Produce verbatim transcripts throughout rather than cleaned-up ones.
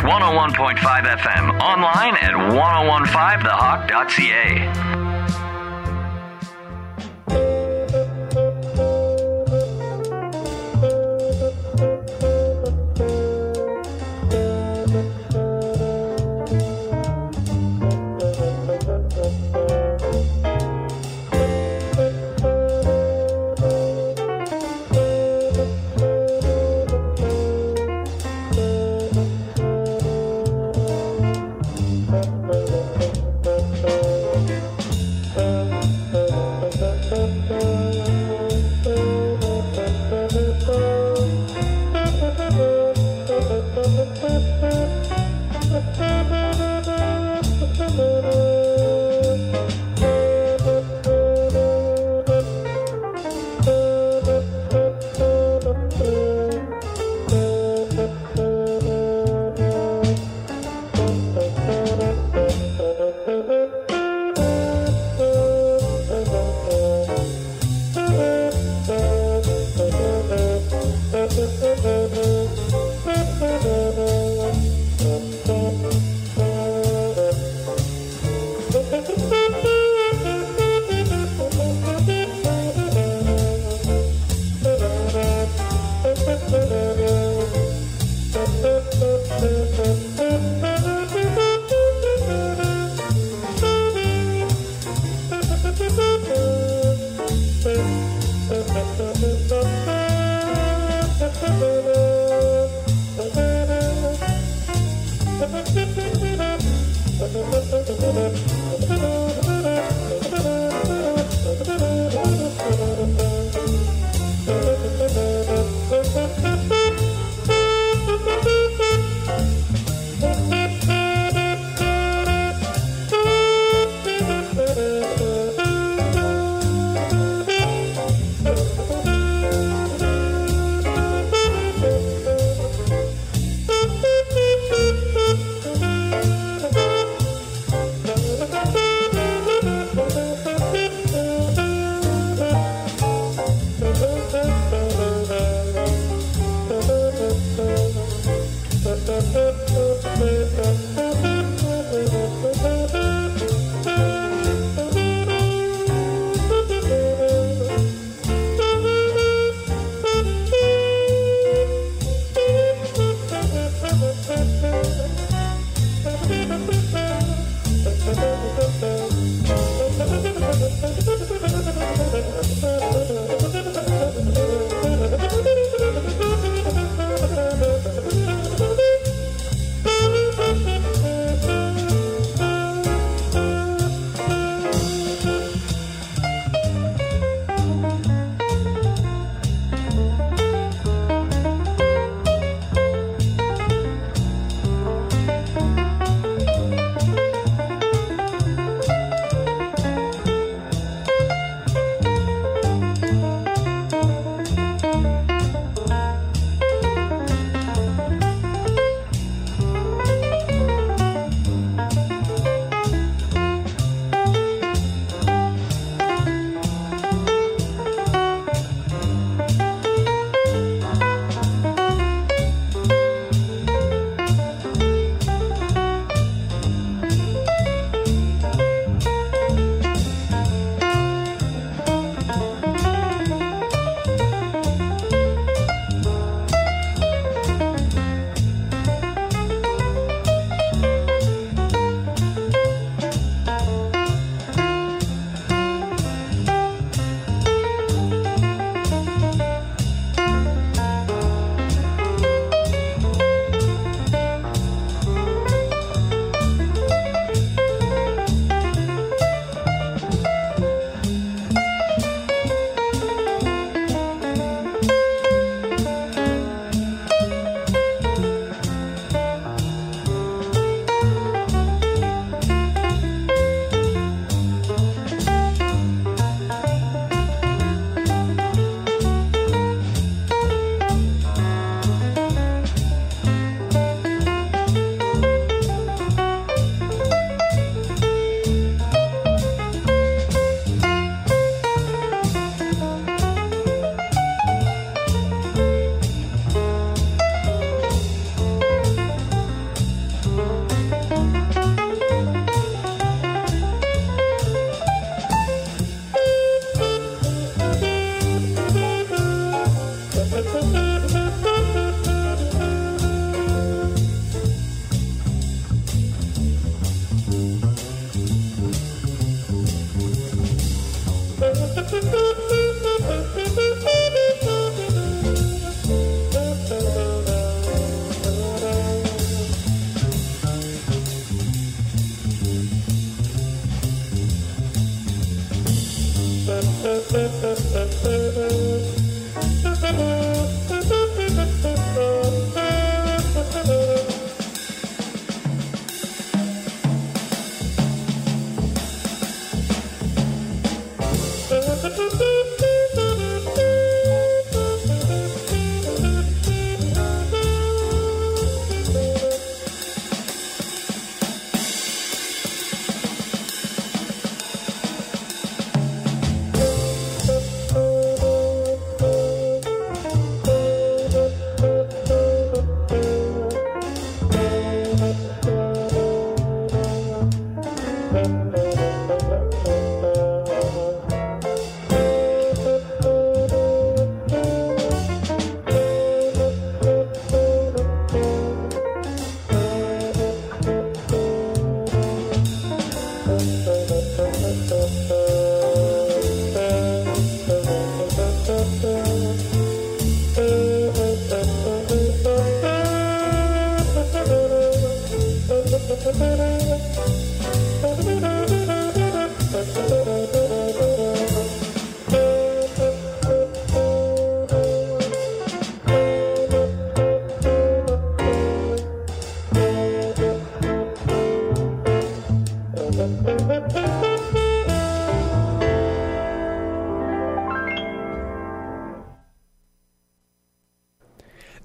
one oh one point five F M. Online at ten fifteen the hawk dot c a.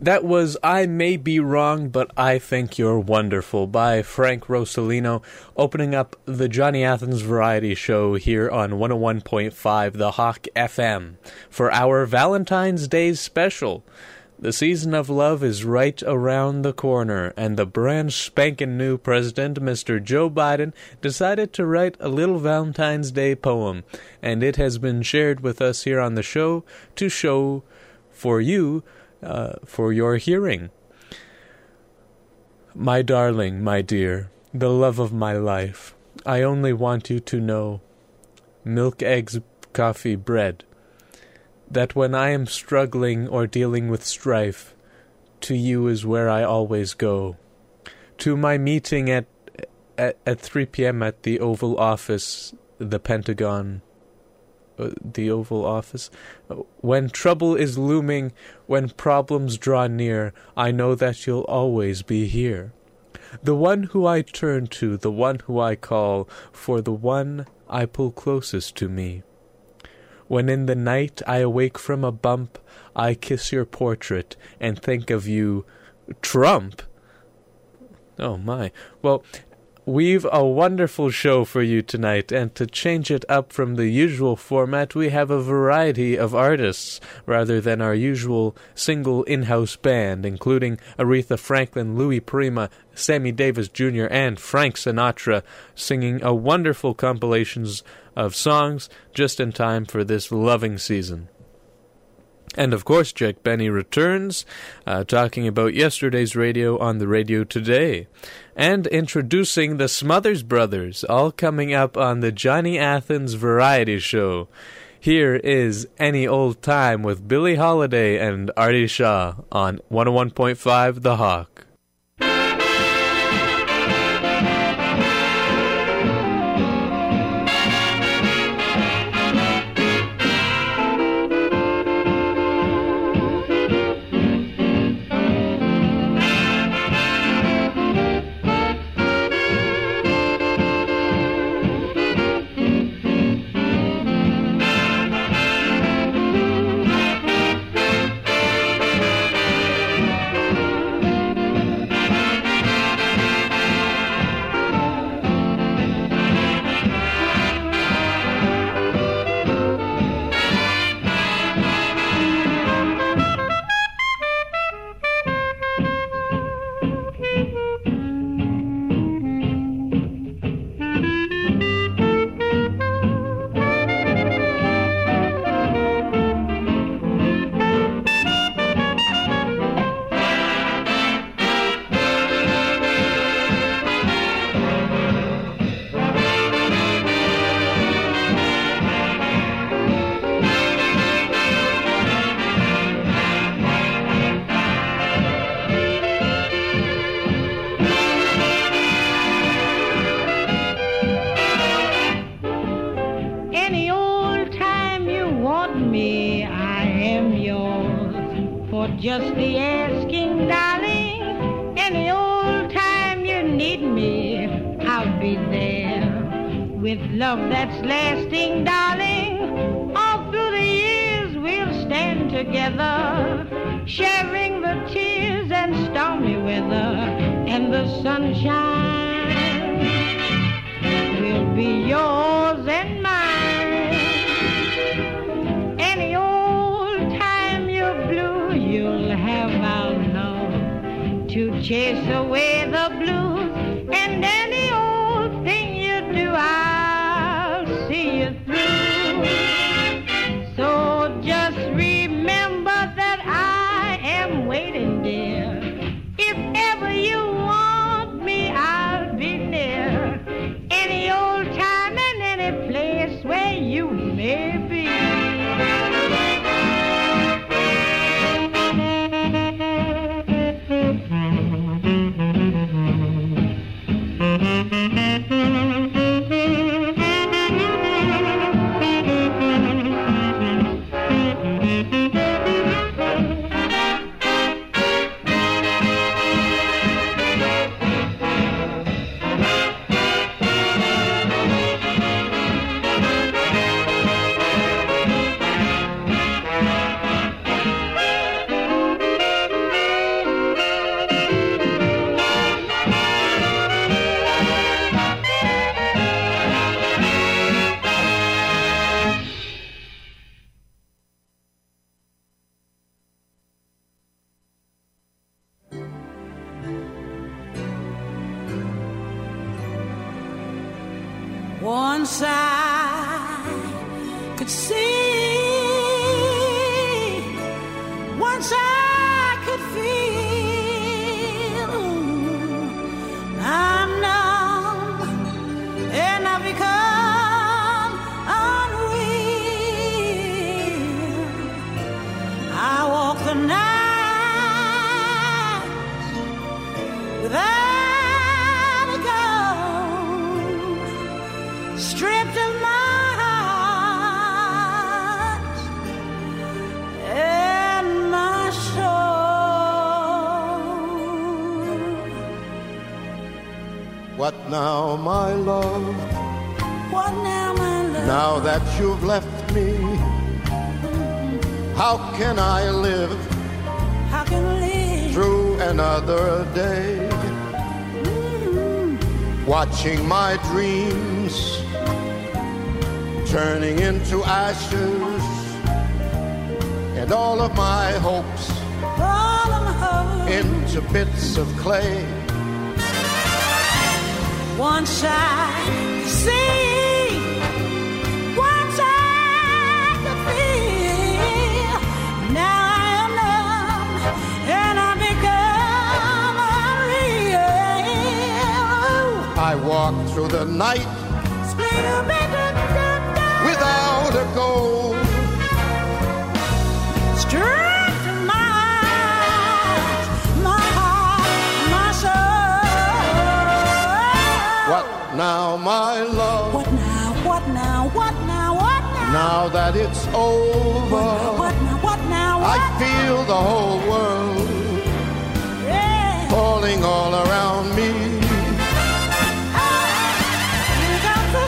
That was I May Be Wrong, But I Think You're Wonderful by Frank Rossellino, opening up the Johnny Athens Variety Show here on one oh one point five The Hawk F M for our Valentine's Day special. The season of love is right around the corner, and the brand spanking new president, Mister Joe Biden, decided to write a little Valentine's Day poem, and it has been shared with us here on the show to show for you Uh, for your hearing. My darling, my dear, the love of my life, I only want you to know, milk, eggs, coffee, bread, that when I am struggling or dealing with strife, to you is where I always go. To my meeting at at, at three p.m. at the Oval Office, the Pentagon, the Oval Office. When trouble is looming, when problems draw near, I know that you'll always be here. The one who I turn to, the one who I call, for the one I pull closest to me. When in the night I awake from a bump, I kiss your portrait and think of you. Trump? Oh my. Well, we've a wonderful show for you tonight, and to change it up from the usual format, we have a variety of artists rather than our usual single in-house band, including Aretha Franklin, Louis Prima, Sammy Davis Junior, and Frank Sinatra, singing a wonderful compilations of songs just in time for this loving season. And of course, Jack Benny returns, uh, talking about yesterday's radio on the radio today. And introducing the Smothers Brothers, all coming up on the Johnny Athens Variety Show. Here is Any Old Time with Billie Holiday and Artie Shaw on one oh one point five The Hawk. Just the asking, darling. Any old time you need me, I'll be there. With love that's lasting, darling. All through the years we'll stand together, sharing the tears and stormy weather and the sunshine. Will be yours and mine. Any old time you're blue, you'll have our love to chase away the blues. And any old thing you do, I'll see you through. So just remember that I am waiting, dear. If ever you want me, I'll be near. Any old time and any place where you may be. Once I could see, once I could feel, I'm numb and I've become unreal. I walk the night without a gun, stripped of my heart and my soul. What now, my love? What now, my love? Now that you've left me, how can I live? How can I live through another day? Mm-hmm. Watching my dreams turning into ashes, and all of my hopes all of my hopes into bits of clay. Once I could see, once I could feel, now I am numb and I become unreal. I walk through the night without a goal, stripped of my eyes, my heart, my soul. What now, my love? What now, what now, what now, what now? Now that it's over, What now, what now, what I now? feel the whole world Yeah. falling all around me. You got the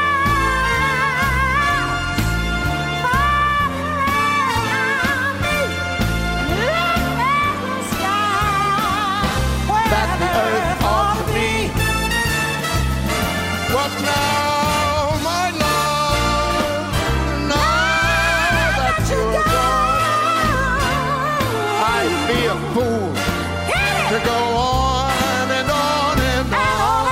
stars falling around me. Look at the sky where That the earth ought to be. What now, my love? Now that you're gone, I'd be a fool to go on and on and on.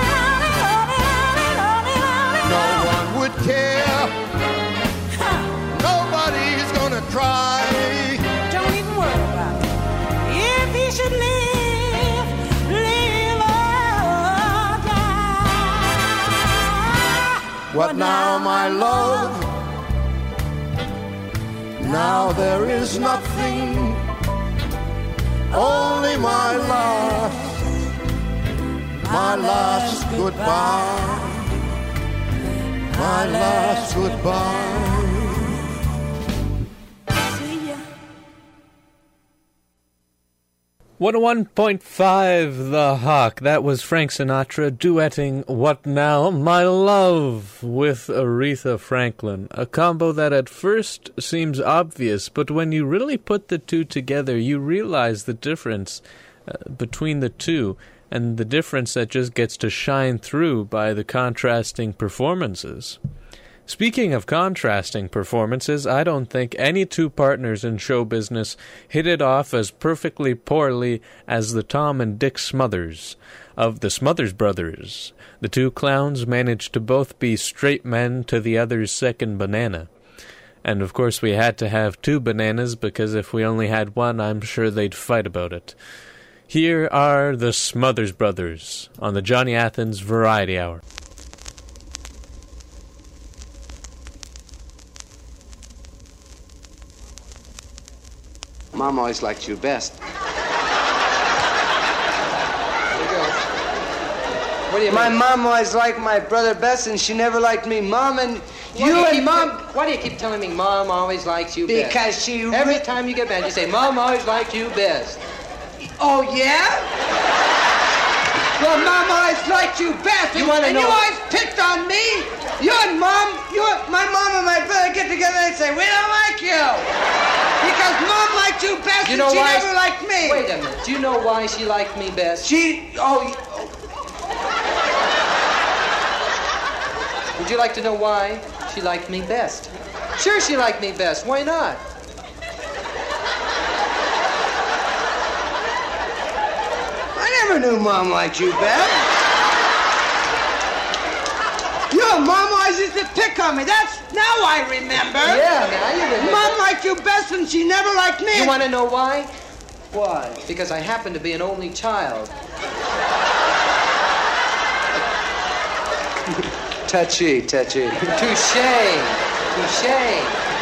No one would care. Nobody's gonna try. Don't even worry about it. If he should live, live or die. What now, my love? Now there is nothing, only my last, my last goodbye, my last goodbye. See ya. one oh one point five The Hawk. That was Frank Sinatra duetting What Now, My Love with Aretha Franklin. A combo that at first seems obvious, but when you really put the two together, you realize the difference uh, between the two, and the difference that just gets to shine through by the contrasting performances. Speaking of contrasting performances, I don't think any two partners in show business hit it off as perfectly poorly as the Tom and Dick Smothers of the Smothers Brothers. The two clowns managed to both be straight men to the other's second banana. And of course we had to have two bananas, because if we only had one, I'm sure they'd fight about it. Here are the Smothers Brothers on the Johnny Athens Variety Hour. Mom always liked you best. There you go. What do you My mean? mom always liked my brother best, and she never liked me. Mom and Why you do and keep mom, tell- Why do you keep telling me Mom always likes you best? because she. Every re- time you get mad, you say, Mom always liked you best. Oh yeah. Well, mom always liked you best, You and, wanna and you know- always picked on me. You and mom, you, my mom and my brother get together and say, we don't like you because mom liked you best, You and know she why? never liked me. Wait a minute. Do you know why she liked me best? She. Oh. y- Would you like to know why she liked me best? Sure, she liked me best. Why not? I never knew mom liked you best. You No, Mom always used to pick on me. That's now I remember. Yeah, now you remember. Mom liked you best and she never liked me. You want to know why? Why? Because I happen to be an only child. Touchy, touchy. Touche. Touche.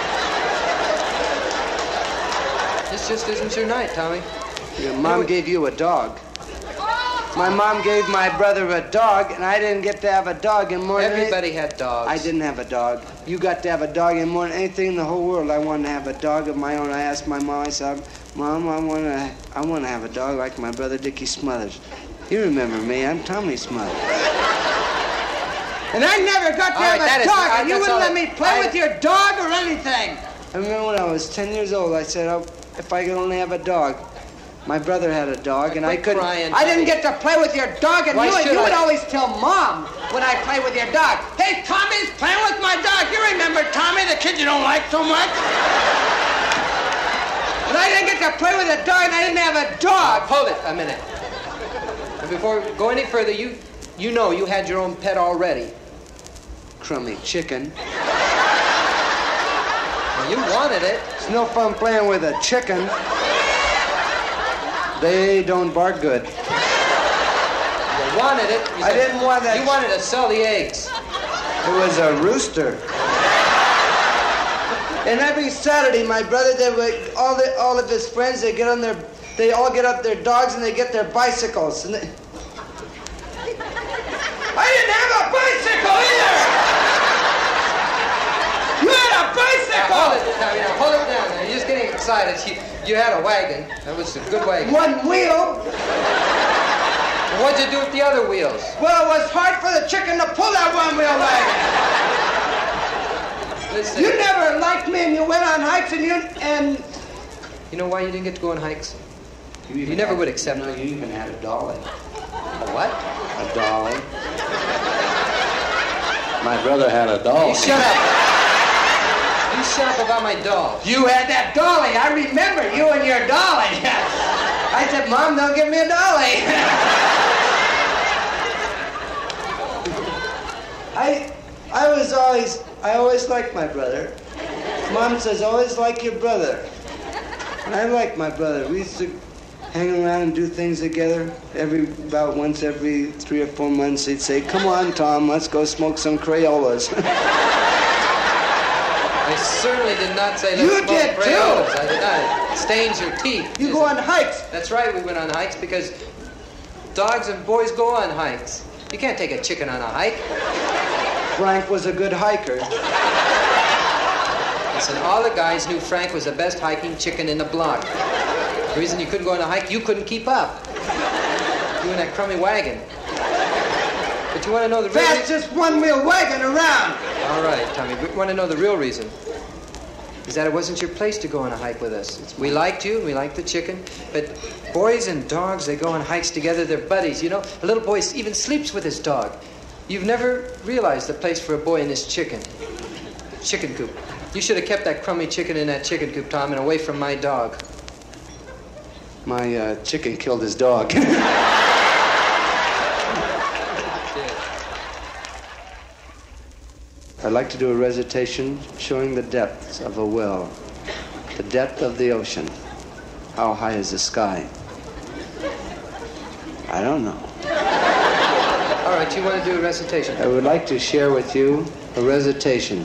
This just isn't your night, Tommy. Your mom gave you a dog. My mom gave my brother a dog, and I didn't get to have a dog in more than Everybody had dogs. I didn't have a dog. You got to have a dog, and more than anything in the whole world, I wanted to have a dog of my own. I asked my mom, I said, Mom, I want to I want to have a dog like my brother Dickie Smothers. You remember me, I'm Tommy Smothers. And I never got to All have right, that a is- dog, I- and you that's wouldn't all let I- me play I- with your dog or anything. I remember when I was ten years old, I said, oh, if I could only have a dog. My brother had a dog, and I Quit couldn't. crying, I didn't Tommy. get to play with your dog, and Why you, should you would I? always tell Mom when I play with your dog. Hey, Tommy's playing with my dog. You remember Tommy, the kid you don't like so much? But I didn't get to play with a dog, and I didn't have a dog. Hold it a minute. And before we go any further, you you know you had your own pet already. Crummy chicken. Well, you wanted it. It's no fun playing with a chicken. They don't bark good. You wanted it. You I didn't want that. You wanted to sell the eggs. It was a rooster. And every Saturday, my brother, they would, all the all of his friends, they get on their, they all get up their dogs and they get their bicycles. And they, I didn't have a bicycle either. You had a Now, bicycle. hold it, now, now, hold it down. Now, you're just getting excited. You, you had a wagon. That was a good wagon. One wheel. What'd you do with the other wheels? Well, it was hard for the chicken to pull that one wheel wagon. Listen. You never liked me, and you went on hikes, and you and. You know why you didn't get to go on hikes? You never would accept No, it. you even had a dolly. A what? A dolly. My brother had a doll. You shut up. You shut up about my doll. You had that dolly. I remember you and your dolly. I said, Mom, don't give me a dolly. I, I was always, I always liked my brother. Mom says, always like your brother. And I like my brother. We used to hang around and do things together. Every about once every three or four months, he'd say, "Come on, Tom, let's go smoke some Crayolas." I certainly did not say let's You smoke did, too. Crayolas. I did not. It stains your teeth. You go on hikes. That's right, we went on hikes because dogs and boys go on hikes. You can't take a chicken on a hike. Frank was a good hiker. Listen, all the guys knew Frank was the best hiking chicken in the block. The reason you couldn't go on a hike, you couldn't keep up. You in that crummy wagon. But you want to know the real reason? Fastest one-wheel wagon around. All right, Tommy, we want to know the real reason. Is that it wasn't your place to go on a hike with us. We liked you, and we liked the chicken, but boys and dogs, they go on hikes together, they're buddies, you know? A little boy even sleeps with his dog. You've never realized the place for a boy in this chicken. Chicken coop. You should have kept that crummy chicken in that chicken coop, Tom, and away from my dog. My uh, chicken killed his dog. I'd like to do a recitation showing the depths of a well. The depth of the ocean. How high is the sky? I don't know. All right, you want to do a recitation? I would like to share with you a recitation.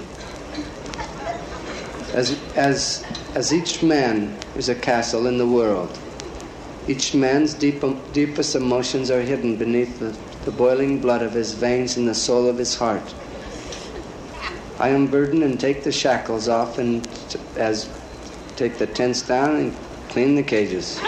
As, as, as each man is a castle in the world, each man's deep, deepest emotions are hidden beneath the, the boiling blood of his veins and the soul of his heart. I unburden and take the shackles off and t- as take the tents down and clean the cages.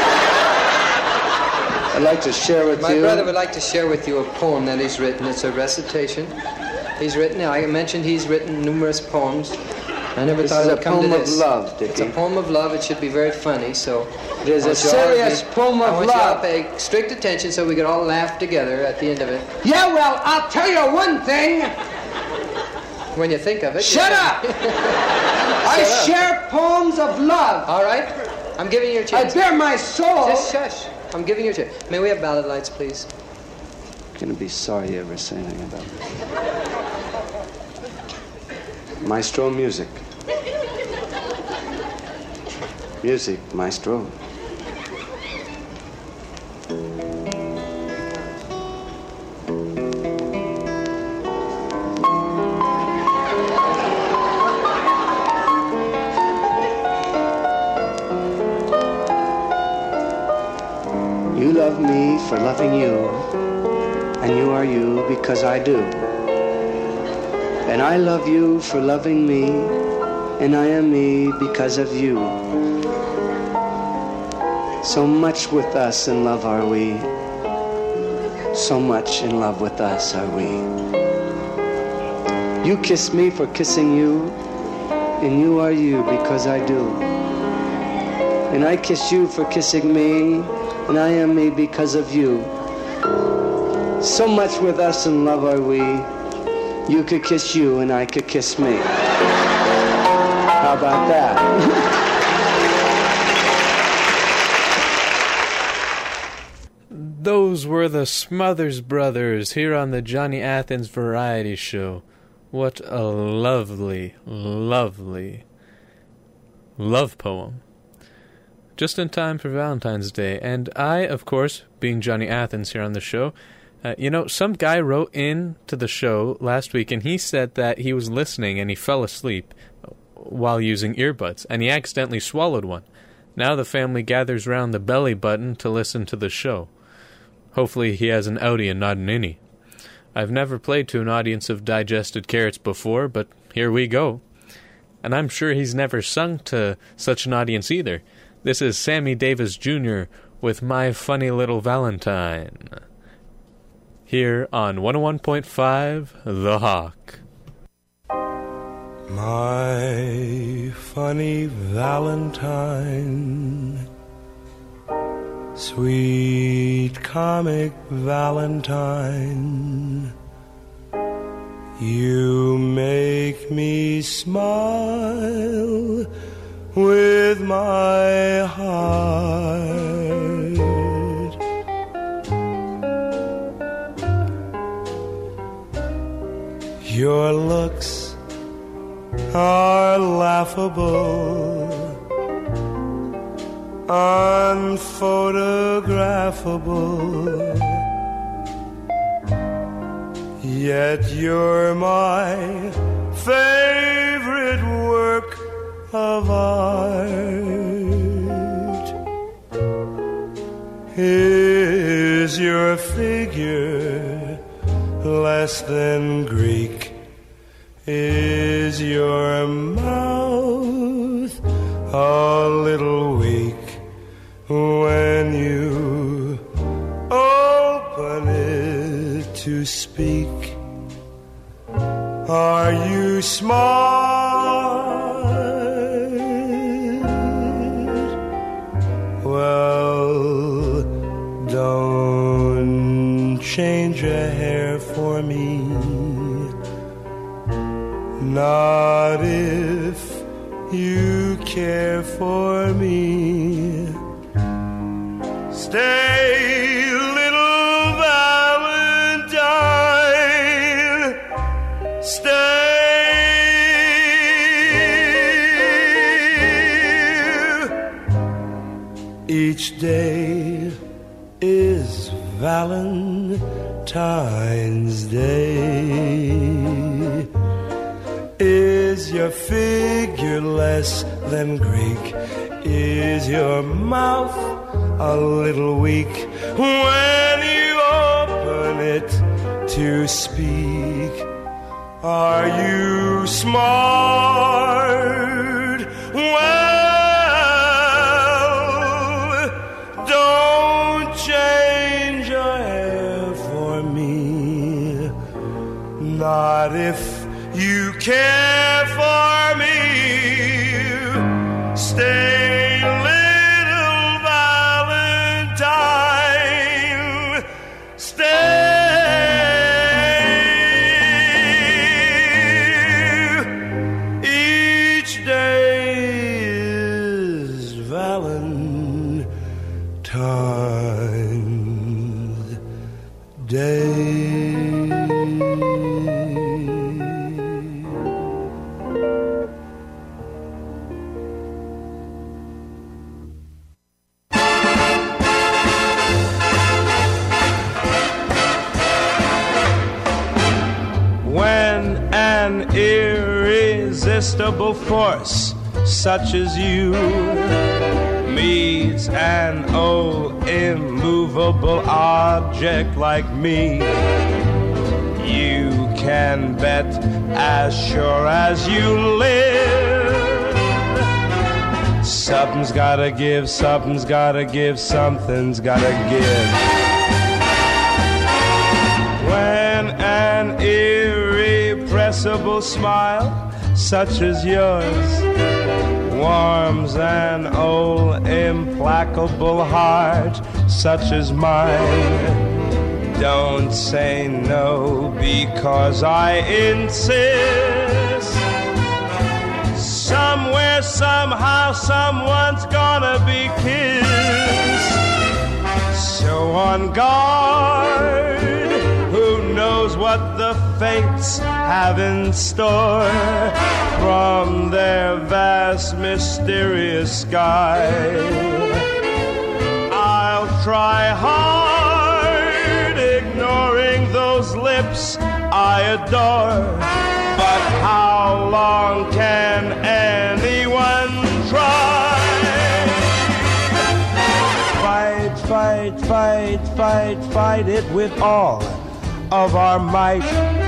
I'd like to share with My you... brother would like to share with you a poem that he's written. It's a recitation. He's written, I mentioned he's written numerous poems. I never This thought is it a would come to poem of this. love, Dickie. It's a poem of love. It should be very funny, so... It is I a want you all to serious be- poem I of want you all love. to pay strict attention so we can all laugh together at the end of it. Yeah, well, I'll tell you one thing. When you think of it. Shut you up! can- I Shut up. share poems of love. All right? I'm giving you a I chance. bare my soul. Just shush. I'm giving you a chance. May we have ballad lights, please? going to be sorry you ever say anything about it. Maestro, music. Music, maestro. You love me for loving you, and you are you because I do. And I love you for loving me, and I am me because of you. So much with us in love are we, so much in love with us are we. You kiss me for kissing you, and you are you because I do. And I kiss you for kissing me, and I am me because of you. So much with us in love are we. You could kiss you and I could kiss me. How about that? Those were the Smothers Brothers here on the Johnny Athens Variety Show. What a lovely, lovely love poem. Just in time for Valentine's Day. And I, of course, being Johnny Athens here on the show, uh, you know, some guy wrote in to the show last week and he said that he was listening and he fell asleep while using earbuds, and he accidentally swallowed one. Now the family gathers round the belly button to listen to the show. Hopefully he has an outie and not an innie. I've never played to an audience of digested carrots before, but here we go. And I'm sure he's never sung to such an audience either. This is Sammy Davis Junior with My Funny Little Valentine, here on one oh one point five The Hawk. My funny Valentine, sweet comic Valentine, you make me smile with my heart. Your looks are laughable, unphotographable, yet you're my favorite work of art. Is your figure less than Greek? Is your mouth a little weak when you open it to speak? Are you smart? Well, don't change a hair for me, not if you care for me. Stay, little Valentine, stay. Each day is Valentine's Day. Is your figure less than Greek? Is your mouth a little weak when you open it to speak? Are you smart? Well, don't change your hair for me, not if you care for me. Stay, little Valentine, stay. Each day is Valentine's Day. irresistible force such as you meets an old immovable object like me, you can bet as sure as you live, something's gotta give, something's gotta give, something's gotta give. When an irrepressible smile such as yours warms an old implacable heart such as mine, don't say no because I insist. Somewhere, somehow, someone's gonna be kissed. So on guard, who knows what the fates have in store from their vast mysterious sky. I'll try hard ignoring those lips I adore, but how long can anyone try? Fight, fight, fight, fight, fight it with all of our might.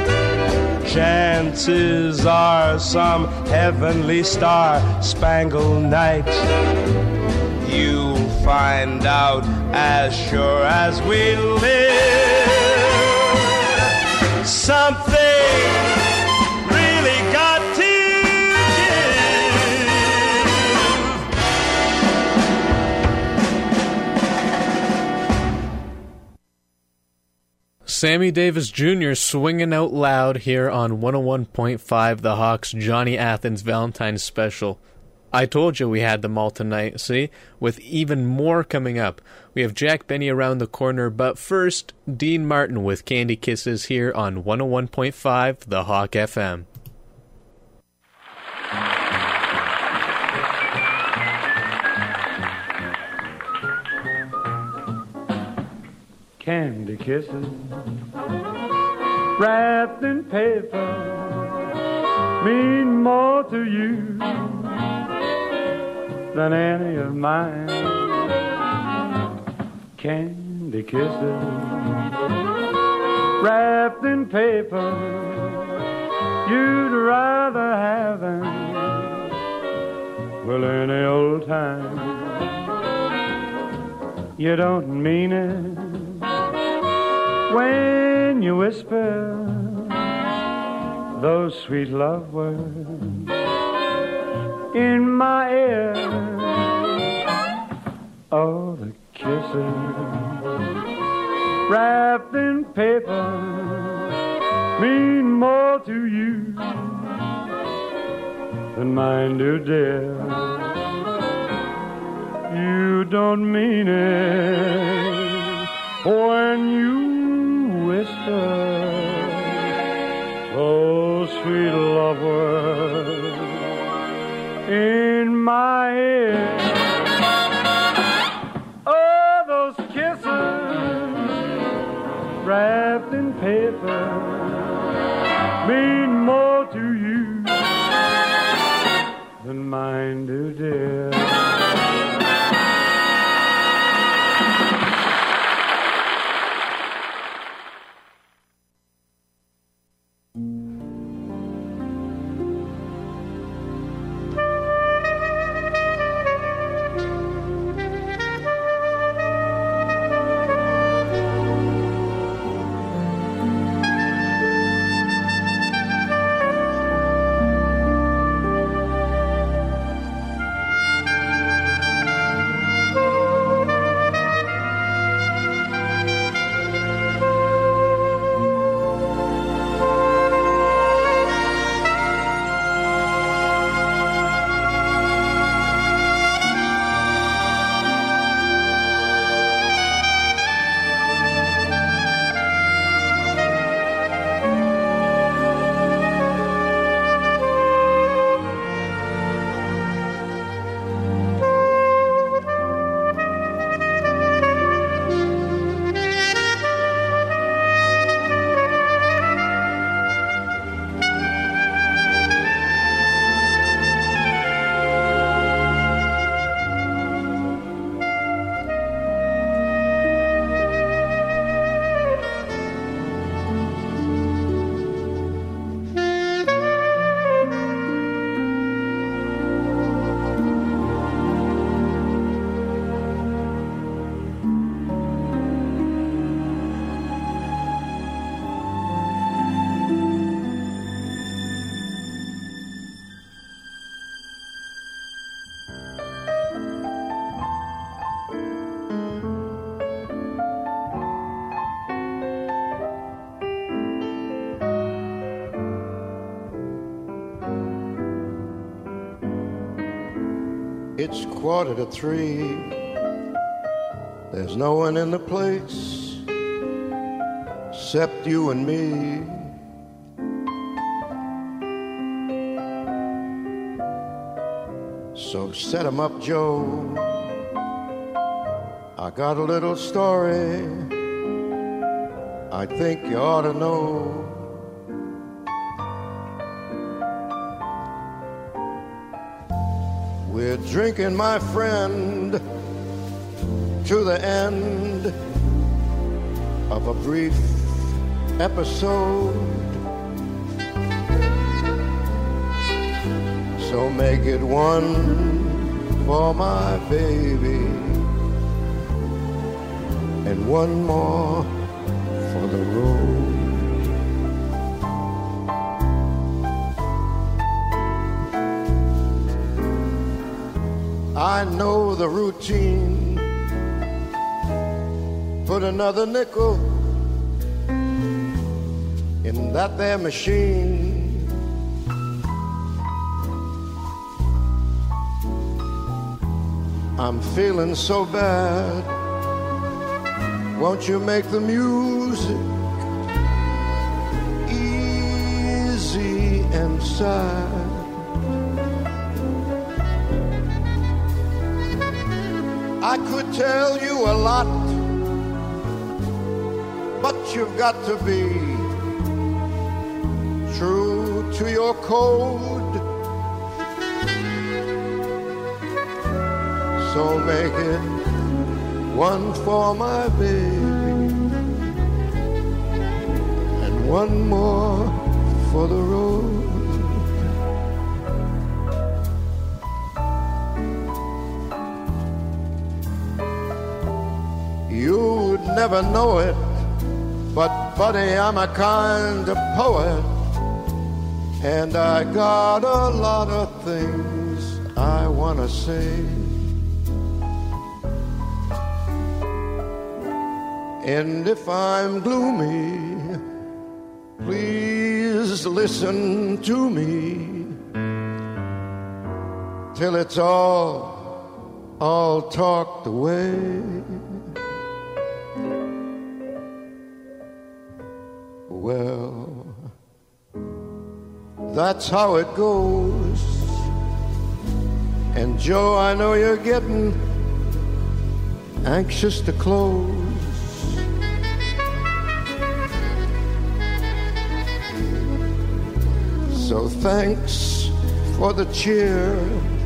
Chances are some heavenly star-spangled night you'll find out as sure as we live. Something really got to Sammy Davis Junior swinging out loud here on one oh one point five The Hawk's Johnny Athens Valentine's Special. I told you we had them all tonight, see? With even more coming up. We have Jack Benny around the corner, but first, Dean Martin with Candy Kisses here on one oh one point five The Hawk F M. Candy kisses wrapped in paper mean more to you than any of mine. Candy kisses wrapped in paper, you'd rather have them, well, any old time. You don't mean it when you whisper those sweet love words in my ear. Oh, the kisses wrapped in paper mean more to you than mine do, dear. You don't mean it when you whisper oh sweet love words in my ear. Oh, those kisses wrapped in paper mean more to you than mine do, dear. It's quarter to three. There's no one in the place except you and me. So set 'em up, Joe. I got a little story I think you ought to know. We're drinking, my friend, to the end of a brief episode. So make it one for my baby and one more for the road. I know the routine. Put another nickel in that there machine. I'm feeling so bad. Won't you make the music easy and sad? I could tell you a lot, but you've got to be true to your code. So make it one for my baby and one more for the road. You'd never know it, but buddy, I'm a kind of poet, and I got a lot of things I want to say. And if I'm gloomy, please listen to me till it's all, all talked away. Well, that's how it goes. And Joe, I know you're getting anxious to close. So thanks for the cheer.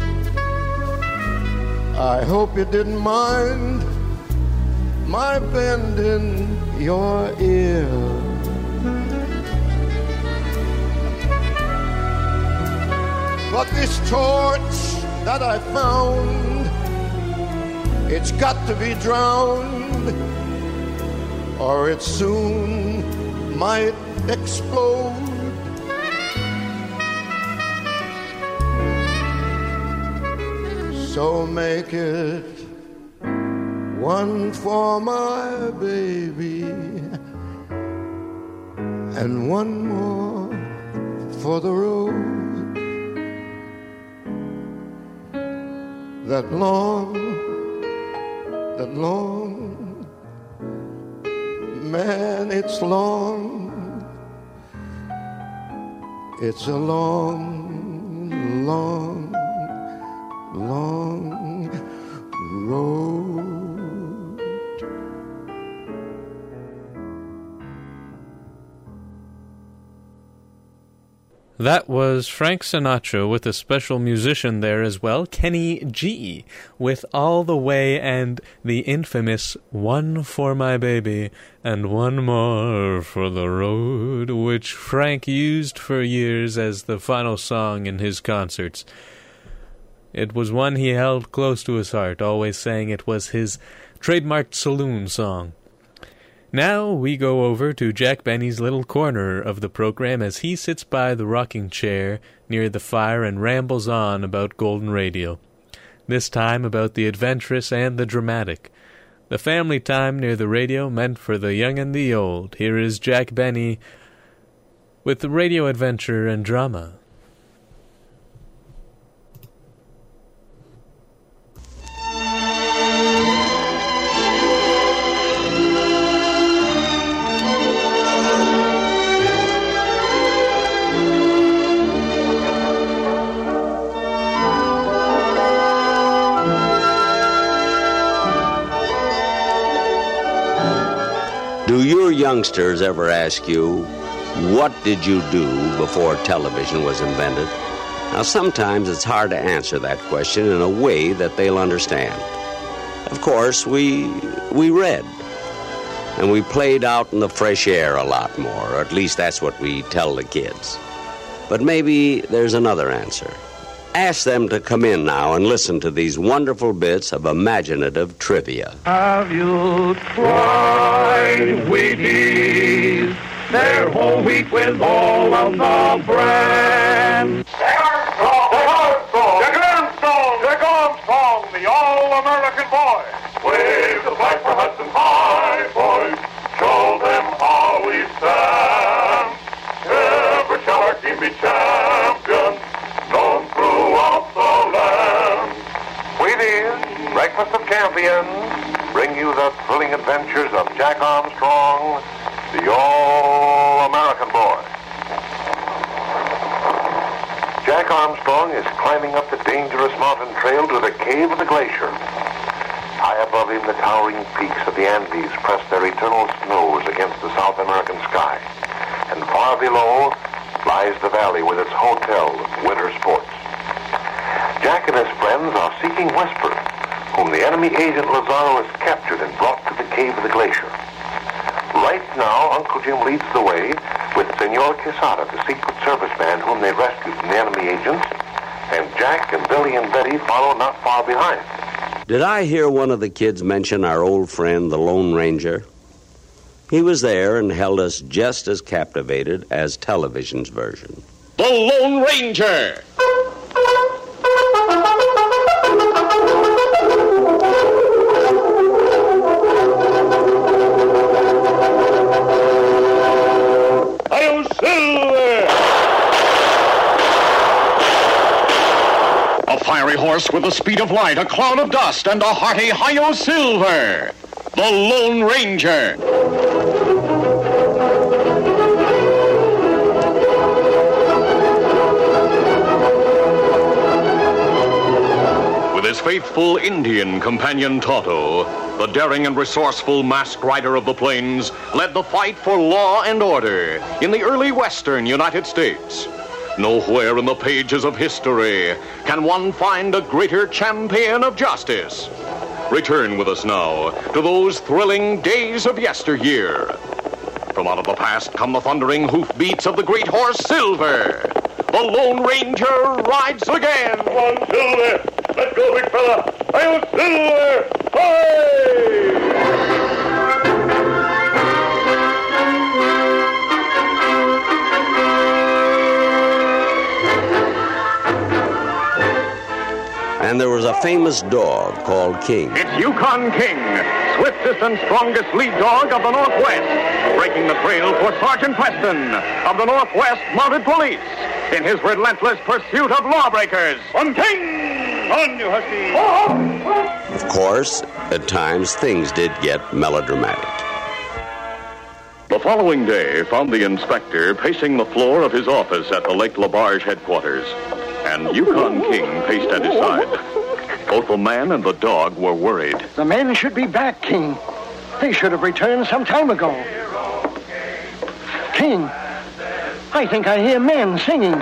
I hope you didn't mind my bending your ear. But this torch that I found, it's got to be drowned, or it soon might explode. So make it one for my baby and one more for the road. That long, that long, man, it's long. It's a long, long, long road. That was Frank Sinatra with a special musician there as well, Kenny G, with All the Way and the infamous One for My Baby and One More for the Road, which Frank used for years as the final song in his concerts. It was one he held close to his heart, always saying it was his trademarked saloon song. Now we go over to Jack Benny's little corner of the program as he sits by the rocking chair near the fire and rambles on about Golden Radio. This time about the adventurous and the dramatic. The family time near the radio meant for the young and the old. Here is Jack Benny with the radio adventure and drama. Do your youngsters ever ask you, what did you do before television was invented? Now, sometimes it's hard to answer that question in a way that they'll understand. Of course, we we read, and we played out in the fresh air a lot more, or at least that's what we tell the kids. But maybe there's another answer. Ask them to come in now and listen to these wonderful bits of imaginative trivia. Have you tried Wheaties? They're whole wheat with all of the bran. Jack Armstrong! Jack Armstrong! Jack Armstrong, the all-American boy. Wave the flag for Hudson High, boys. Show them how we stand. Ever shall our team be champions, known throughout the land. Wheaties, breakfast of champions, bring you the thrilling adventures of Jack Armstrong, the all-American boy. Jack Armstrong is climbing up the dangerous mountain trail to the cave of the glacier. High above him, the towering peaks of the Andes press their eternal snows against the South American sky. And far below lies the valley with its hotel of winter sports. Jack and his friends are seeking Whisper, whom the enemy agent Lazaro has captured and brought to the cave of the glacier. Right now, Uncle Jim leads the way with Senor Quesada, the Secret Service man whom they rescued from the enemy agents, and Jack and Billy and Betty follow not far behind. Did I hear one of the kids mention our old friend, the Lone Ranger? He was there and held us just as captivated as television's version. The Lone Ranger! Hi-yo, Silver! A fiery horse with the speed of light, a cloud of dust, and a hearty Hi-yo, Silver! The Lone Ranger! With his faithful Indian companion Tonto, the daring and resourceful masked rider of the plains led the fight for law and order in the early western United States. Nowhere in the pages of history can one find a greater champion of justice. Return with us now to those thrilling days of yesteryear. From out of the past come the thundering hoofbeats of the great horse Silver. The Lone Ranger rides again. Come on, Silver! Let go, big fella! Hi-yo, Silver! Hi! And there was a famous dog called King. It's Yukon King, swiftest and strongest lead dog of the Northwest, breaking the trail for Sergeant Preston of the Northwest Mounted Police in his relentless pursuit of lawbreakers. On King! On, you husky! Of course, at times things did get melodramatic. The following day found the inspector pacing the floor of his office at the Lake Labarge headquarters, and Yukon King paced at his side. Both the man and the dog were worried. The men should be back, King. They should have returned some time ago. King, I think I hear men singing.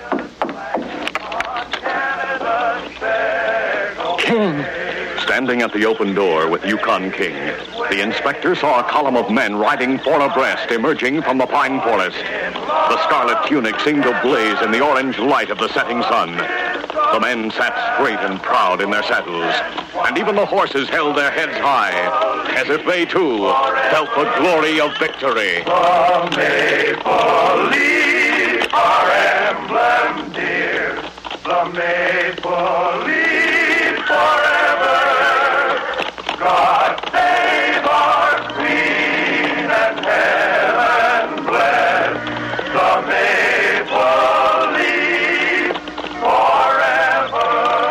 King. Standing at the open door with Yukon King, the inspector saw a column of men riding four abreast emerging from the pine forest. The scarlet tunic seemed to blaze in the orange light of the setting sun. The men sat straight and proud in their saddles, and even the horses held their heads high, as if they, too, felt the glory of victory. The maple leaf, our emblem dear, the maple leaf forever. God save our Queen and heaven bless the maple leaf forever.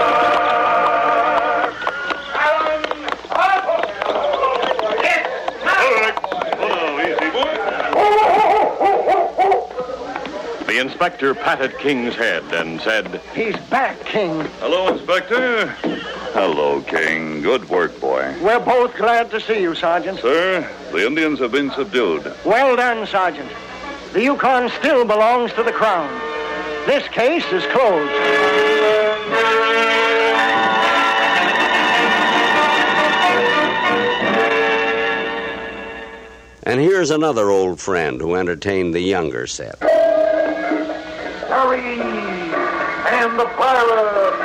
The inspector patted King's head and said, He's back, King. Hello, Inspector. Hello, King. Good work, boy. We're both glad to see you, Sergeant. Sir, the Indians have been subdued. Well done, Sergeant. The Yukon still belongs to the Crown. This case is closed. And here's another old friend who entertained the younger set. Harry and the Pirates!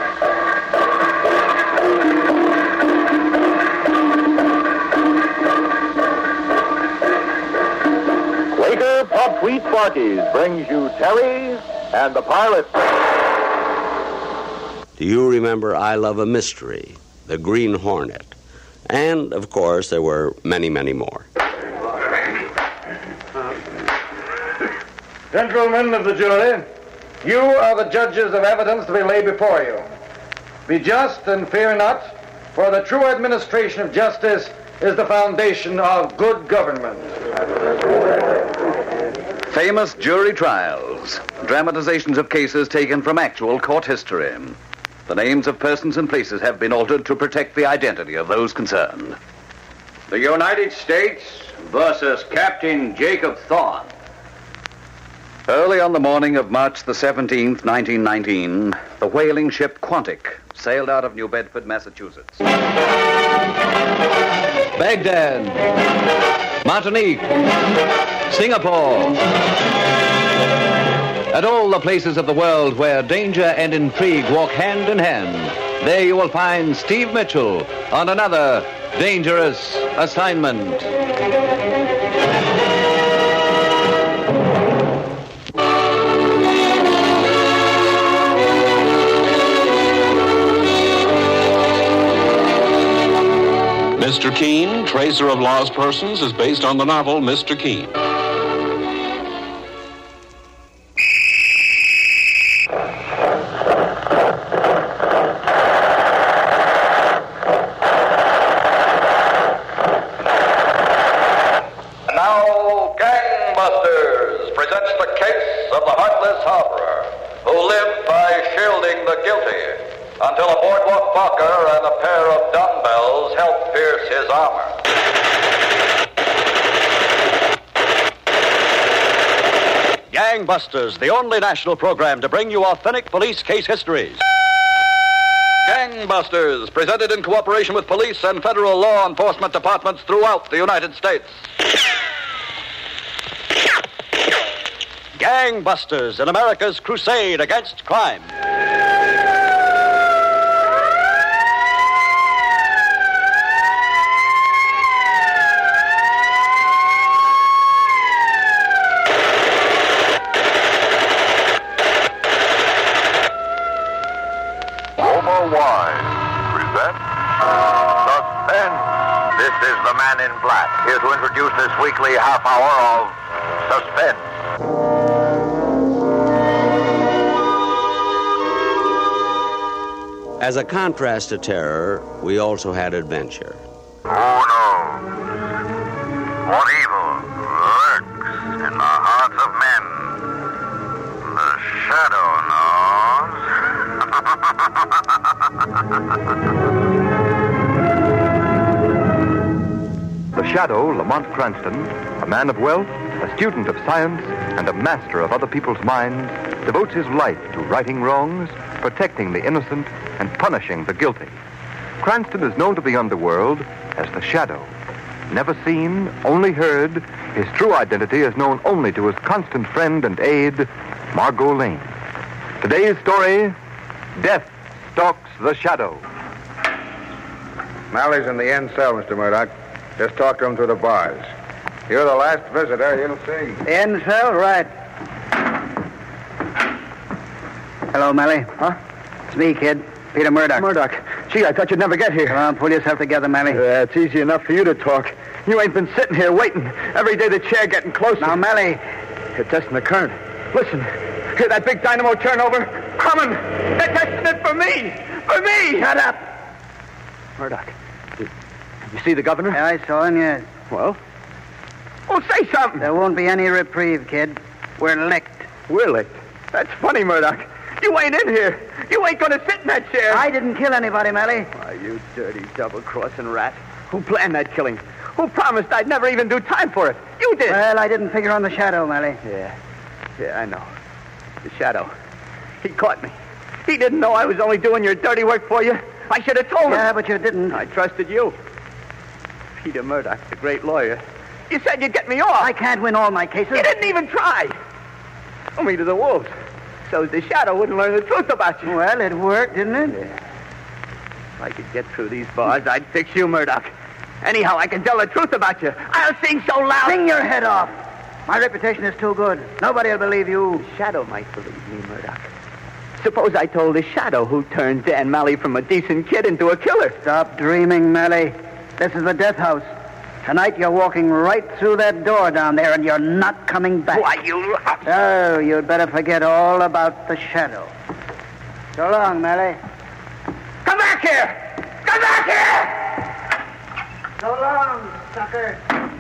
Quaker Puffed Wheat Sparkies brings you Terry and the Pirates. Do you remember I Love a Mystery, The Green Hornet? And, of course, there were many, many more. Gentlemen of the jury, you are the judges of evidence to be laid before you. Be just and fear not, for the true administration of justice is the foundation of good government. Famous jury trials, dramatizations of cases taken from actual court history. The names of persons and places have been altered to protect the identity of those concerned. The United States versus Captain Jacob Thorne. Early on the morning of March the seventeenth, nineteen nineteen, the whaling ship Quantic sailed out of New Bedford, Massachusetts. Baghdad, Martinique, Singapore, and all the places of the world where danger and intrigue walk hand in hand. There you will find Steve Mitchell on another dangerous assignment. Mister Keene, Tracer of Lost Persons, is based on the novel Mister Keene. Now, Gangbusters presents the case of the heartless harborer who lived by shielding the guilty until a boardwalk barker and a pair of dumbbells helped pierce his armor. Gangbusters, the only national program to bring you authentic police case histories. Gangbusters, presented in cooperation with police and federal law enforcement departments throughout the United States. Gangbusters in America's crusade against crime. Here to introduce this weekly half hour of suspense. As a contrast to terror, we also had adventure. Who knows what evil lurks in the hearts of men? The Shadow knows. The Shadow, Lamont Cranston, a man of wealth, a student of science, and a master of other people's minds, devotes his life to righting wrongs, protecting the innocent, and punishing the guilty. Cranston is known to the underworld as the Shadow. Never seen, only heard, his true identity is known only to his constant friend and aide, Margot Lane. Today's story, Death Stalks the Shadow. Mally's in the end cell, Mister Murdoch. Just talk to him through the bars. You're the last visitor, you'll see. The end cell, right. Hello, Mally. Huh? It's me, kid. Peter Murdoch. Murdoch. Gee, I thought you'd never get here. Come on, pull yourself together, Mally. Uh, it's easy enough for you to talk. You ain't been sitting here waiting. Every day the chair getting closer. Now, Mally. You're testing the current. Listen. Hear that big dynamo turnover? Coming. They're testing it for me. For me. Shut up. Murdoch. You see the governor? Yeah, I saw him, yes. Well? Well, say something. There won't be any reprieve, kid. We're licked. We're licked? That's funny, Murdoch. You ain't in here. You ain't going to sit in that chair. I didn't kill anybody, Melly. Why, you dirty double-crossing rat. Who planned that killing? Who promised I'd never even do time for it? You did. Well, I didn't figure on the shadow, Melly. Yeah. Yeah, I know. The shadow. He caught me. He didn't know I was only doing your dirty work for you. I should have told him. Yeah, but you didn't. I trusted you. Peter Murdoch, the great lawyer. You said you'd get me off. I can't win all my cases. You didn't even try. Throw me to the wolves. So the shadow wouldn't learn the truth about you. Well, it worked, didn't it? Yeah. If I could get through these bars, I'd fix you, Murdoch. Anyhow, I can tell the truth about you. I'll sing so loud. Sing your head off. My reputation is too good. Nobody will believe you. The shadow might believe me, Murdoch. Suppose I told the shadow who turned Dan Malley from a decent kid into a killer. Stop dreaming, Malley. This is the death house. Tonight you're walking right through that door down there, and you're not coming back. Why, you... Oh, you'd better forget all about the shadow. So long, Malley. Come back here! Come back here! So long, sucker.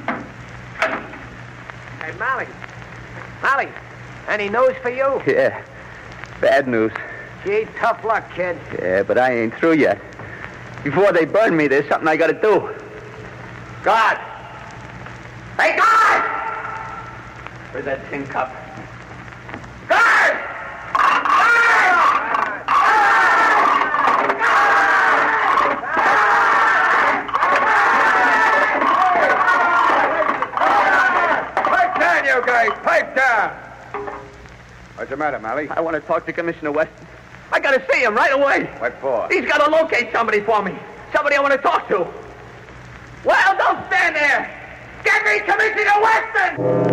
Hey, Malley. Malley, any news for you? Yeah, bad news. Gee, tough luck, kid. Yeah, but I ain't through yet. Before they burn me, there's something I gotta do. Guard! Hey, guard! Where's that tin cup? Guard! Pipe down, you guys! Pipe down! What's the matter, Malley? I want to talk to Commissioner Weston. I gotta see him right away. What for? He's gotta locate somebody for me. Somebody I want to talk to. Well, don't stand there. Get me Commissioner Weston!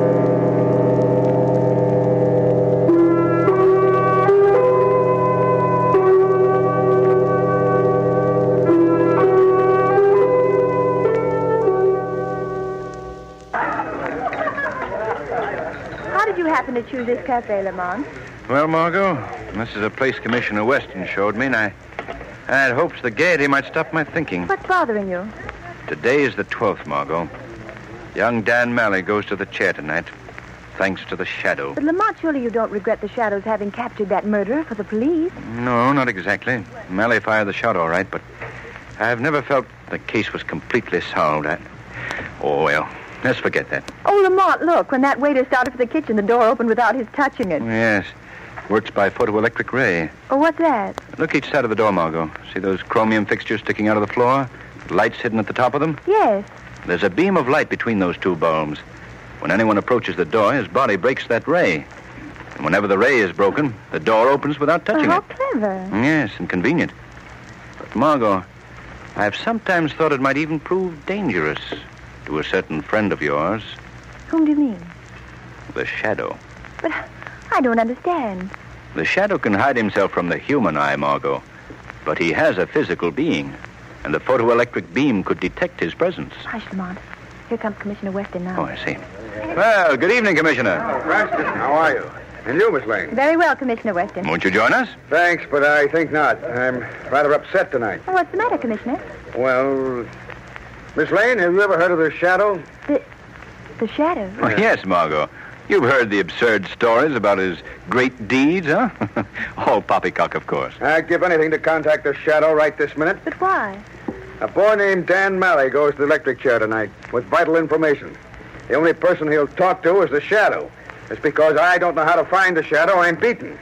How did you happen to choose this cafe, Lamont? Well, Margot, this is a place Commissioner Weston showed me, and I, I had hopes the gaiety might stop my thinking. What's bothering you? Today is the twelfth, Margot. Young Dan Malley goes to the chair tonight, thanks to the shadow. But, Lamont, surely you don't regret the shadows having captured that murderer for the police? No, not exactly. Malley fired the shot all right, but I've never felt the case was completely solved. I... Oh, well, let's forget that. Oh, Lamont, look. When that waiter started for the kitchen, the door opened without his touching it. Yes. Works by photoelectric ray. Oh, what's that? Look each side of the door, Margot. See those chromium fixtures sticking out of the floor? Lights hidden at the top of them? Yes. There's a beam of light between those two bulbs. When anyone approaches the door, his body breaks that ray. And whenever the ray is broken, the door opens without touching oh, how it. How clever. Yes, and convenient. But, Margot, I've sometimes thought it might even prove dangerous to a certain friend of yours. Whom do you mean? The shadow. But I don't understand. The shadow can hide himself from the human eye, Margot. But he has a physical being. And the photoelectric beam could detect his presence. Hush, Lamont. Here comes Commissioner Weston now. Oh, I see. Well, good evening, Commissioner. Oh, Cranston, how are you? And you, Miss Lane? Very well, Commissioner Weston. Won't you join us? Thanks, but I think not. I'm rather upset tonight. Oh, what's the matter, Commissioner? Well, Miss Lane, have you ever heard of the shadow? The... the shadow? Oh, yes, Margot. You've heard the absurd stories about his great deeds, huh? All poppycock, of course. I'd give anything to contact the shadow right this minute. But why? A boy named Dan Malley goes to the electric chair tonight with vital information. The only person he'll talk to is the shadow. It's because I don't know how to find the shadow I'm beaten.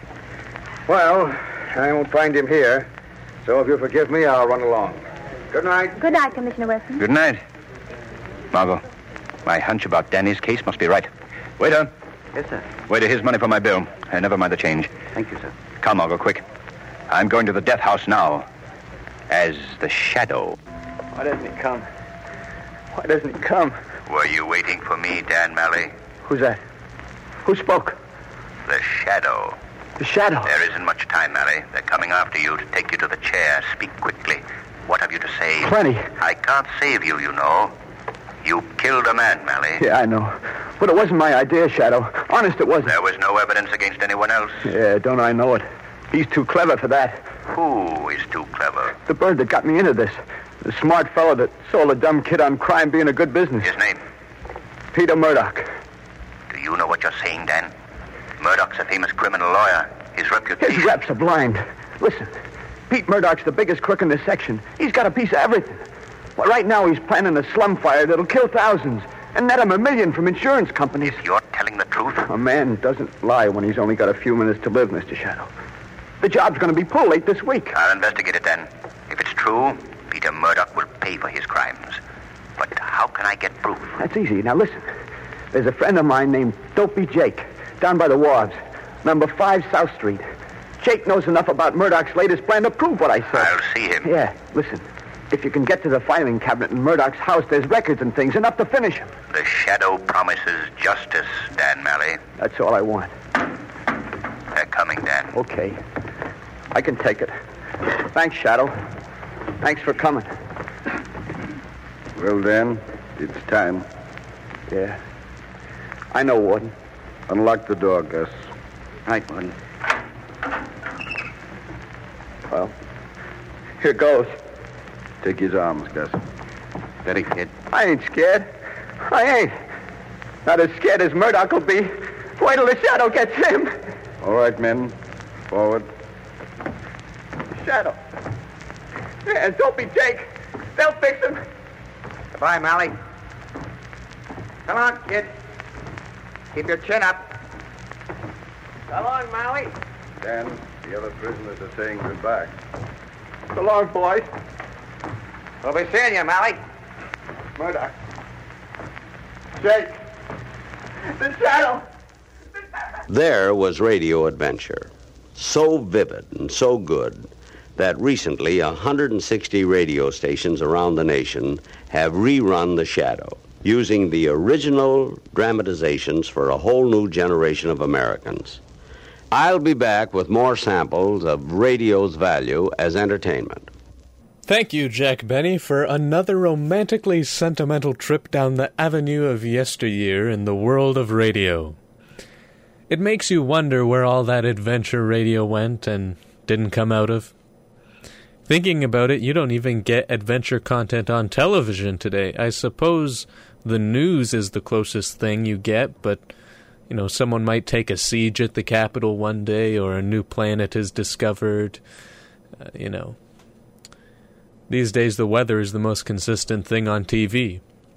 Well, I won't find him here. So if you forgive me, I'll run along. Good night. Good night, Commissioner Weston. Good night. Margot, my hunch about Danny's case must be right. Waiter. Yes, sir. Waiter, here's money for my bill. Uh, never mind the change. Thank you, sir. Come, Margot, quick. I'm going to the death house now. As the shadow. Why doesn't he come? Why doesn't he come? Were you waiting for me, Dan Malley? Who's that? Who spoke? The shadow. The shadow? There isn't much time, Malley. They're coming after you to take you to the chair. Speak quickly. What have you to say? Plenty. I can't save you, you know. You killed a man, Malley. Yeah, I know. But it wasn't my idea, Shadow. Honest, it wasn't. There was no evidence against anyone else. Yeah, don't I know it. He's too clever for that. Who is too clever? The bird that got me into this. The smart fellow that sold a dumb kid on crime being a good business. His name? Peter Murdoch. Do you know what you're saying, Dan? Murdoch's a famous criminal lawyer. His reputation... His reps are blind. Listen, Pete Murdoch's the biggest crook in this section. He's got a piece of everything. Well, right now he's planning a slum fire that'll kill thousands and net him a million from insurance companies. You're telling the truth? A man doesn't lie when he's only got a few minutes to live, Mister Shadow. The job's going to be pulled late this week. I'll investigate it then. If it's true, Peter Murdoch will pay for his crimes. But how can I get proof? That's easy. Now listen. There's a friend of mine named Dopey Jake, down by the wharves, number five South Street. Jake knows enough about Murdoch's latest plan to prove what I said. I'll see him. Yeah, listen. If you can get to the filing cabinet in Murdoch's house, there's records and things, enough to finish him. The Shadow promises justice, Dan Malley. That's all I want. They're coming, Dan. Okay. I can take it. Thanks, Shadow. Thanks for coming. Well, Dan, it's time. Yeah. I know, Warden. Unlock the door, Gus. Right, Warden. Well, here goes. Take his arms, Gus. Steady, kid. I ain't scared. I ain't. Not as scared as Murdoch will be. Wait till the Shadow gets him. All right, men. Forward. Shadow. Yeah, don't be Jake. They'll fix him. Goodbye, Malley. Come on, kid. Keep your chin up. Come on, Malley. Dan, the other prisoners are saying goodbye. So long, boys. We'll be seeing you, Malley. Murdoch. Jake. The Shadow. There was Radio Adventure, so vivid and so good that recently one hundred sixty radio stations around the nation have rerun The Shadow, using the original dramatizations for a whole new generation of Americans. I'll be back with more samples of radio's value as entertainment. Thank you, Jack Benny, for another romantically sentimental trip down the avenue of yesteryear in the world of radio. It makes you wonder where all that adventure radio went and didn't come out of. Thinking about it, you don't even get adventure content on television today. I suppose the news is the closest thing you get, but, you know, someone might take a siege at the Capitol one day, or a new planet is discovered, uh, you know. These days, the weather is the most consistent thing on T V.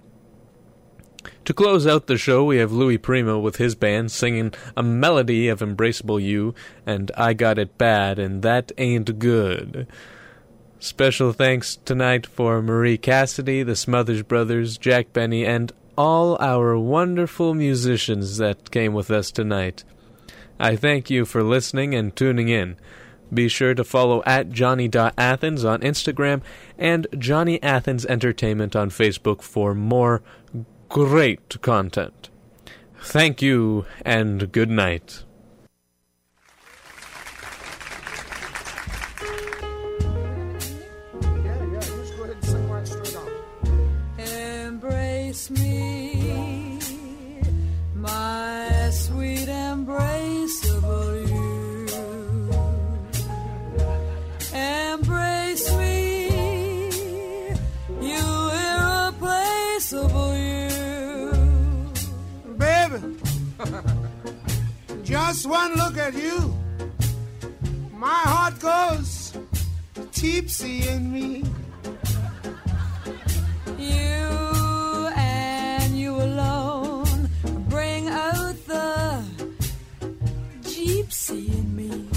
To close out the show, we have Louis Prima with his band singing a melody of Embraceable You and I Got It Bad and That Ain't Good. Special thanks tonight for Marie Cassidy, the Smothers Brothers, Jack Benny, and all our wonderful musicians that came with us tonight. I thank you for listening and tuning in. Be sure to follow at Johnny dot Athens on Instagram and Johnny Athens Entertainment on Facebook for more great content. Thank you and good night. Embrace me, my sweet embraceable you. Embrace me, you irreplaceable you. Baby, just one look at you, my heart goes tipsy in me. You and you alone bring out the gypsy in me.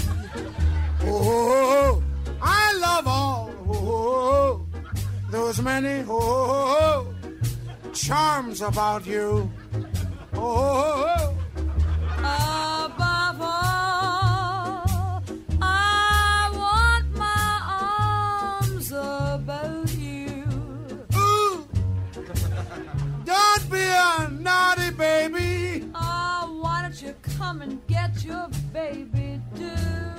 Oh, I love all oh, those many oh, charms about you. Oh, above all, I want my arms about you. Ooh, don't be a naughty baby. Oh, why don't you come and get your baby too?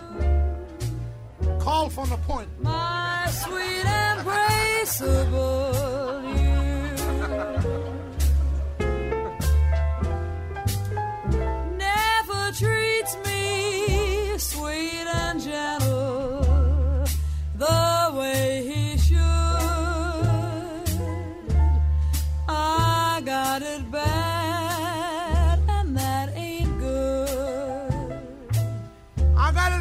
Call from the point. My sweet embraceable you. Never treats me sweet and gentle the way he should. I got it bad and that ain't good. I got it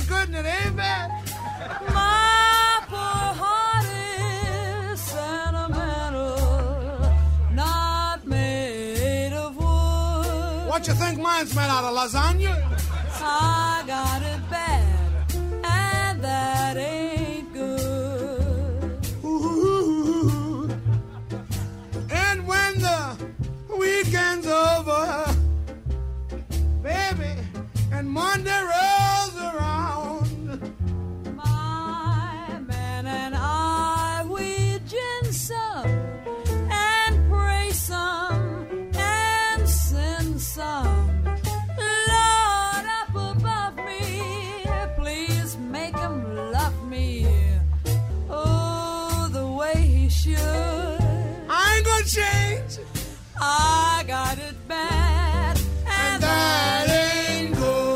What you think mine's made out of, lasagna? I got it bad, and that ain't good. Ooh. And when the weekend's over, baby, and Monday rolls around, my man and I, we gin some and pray some and sin some. Lord up above me, please make him love me, oh, the way he should. I ain't gonna change. I got it bad, and, and that ain't good.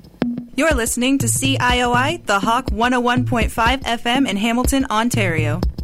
You're listening to C I O I, the Hawk one oh one point five F M in Hamilton, Ontario.